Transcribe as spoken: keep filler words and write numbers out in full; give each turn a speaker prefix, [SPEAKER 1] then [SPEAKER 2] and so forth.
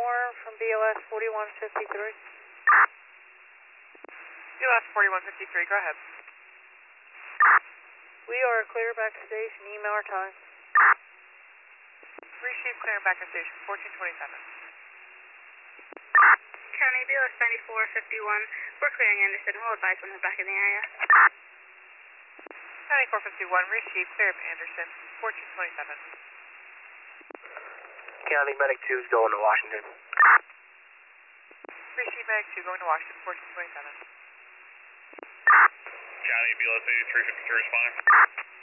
[SPEAKER 1] more from B L S forty-one fifty-three.
[SPEAKER 2] B L S forty-one fifty-three, go ahead.
[SPEAKER 1] We are clear back to station, email our time.
[SPEAKER 2] Receive clear back to station, fourteen twenty-seven.
[SPEAKER 3] County B L S ninety-four fifty-one, we're clearing Anderson, we'll advise when we're back in the area.
[SPEAKER 2] ninety-four fifty-one, receive clear of Anderson, fourteen twenty-seven.
[SPEAKER 4] County Medic two is going to Washington.
[SPEAKER 2] Receive Medic two going to Washington, fourteen twenty-seven.
[SPEAKER 5] County B L S eighty-three fifty-three responding.